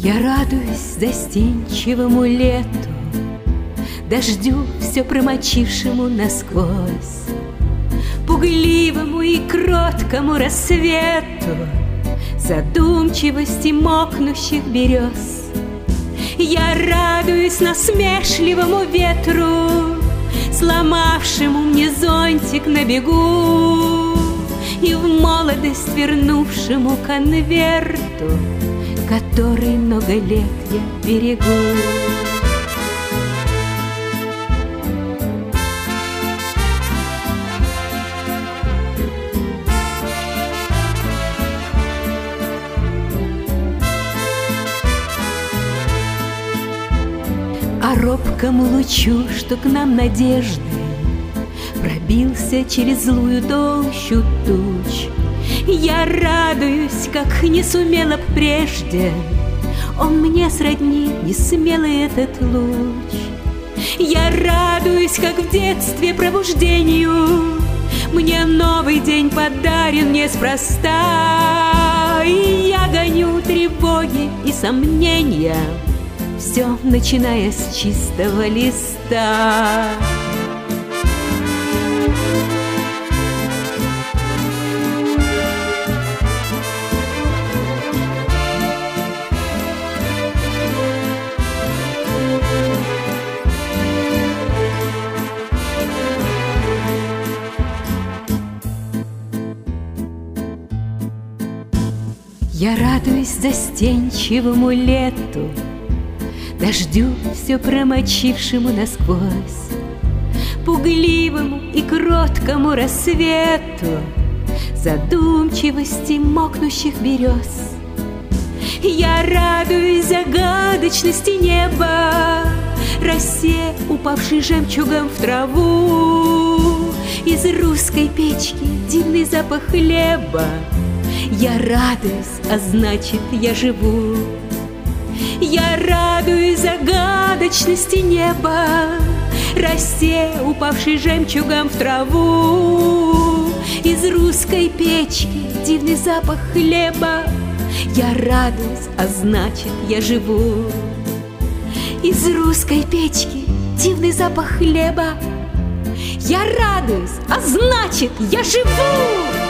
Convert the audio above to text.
Я радуюсь застенчивому лету, дождю, все промочившему насквозь, пугливому и кроткому рассвету, задумчивости мокнущих берез. Я радуюсь насмешливому ветру, сломавшему мне зонтик на бегу, и в молодость вернувшему конверту, который много лет я берегу. А робкому лучу, что к нам надежды, пробился через злую толщу туч, я радуюсь, как не сумела б прежде, он мне сродни несмелый этот луч. Я радуюсь, как в детстве пробуждению, мне новый день подарен неспроста, и я гоню тревоги и сомнения, все начиная с чистого листа. Я радуюсь застенчивому лету, дождю, все промочившему насквозь, пугливому и кроткому рассвету, задумчивости мокнущих берез. Я радуюсь загадочности неба, росе, упавшей жемчугом в траву, из русской печки дивный запах хлеба. Я радуюсь, а значит, я живу. Я радуюсь загадочности неба, росе, упавшей жемчугом в траву, из русской печки дивный запах хлеба. Я радуюсь, а значит, я живу. Из русской печки дивный запах хлеба. Я радуюсь, а значит, я живу.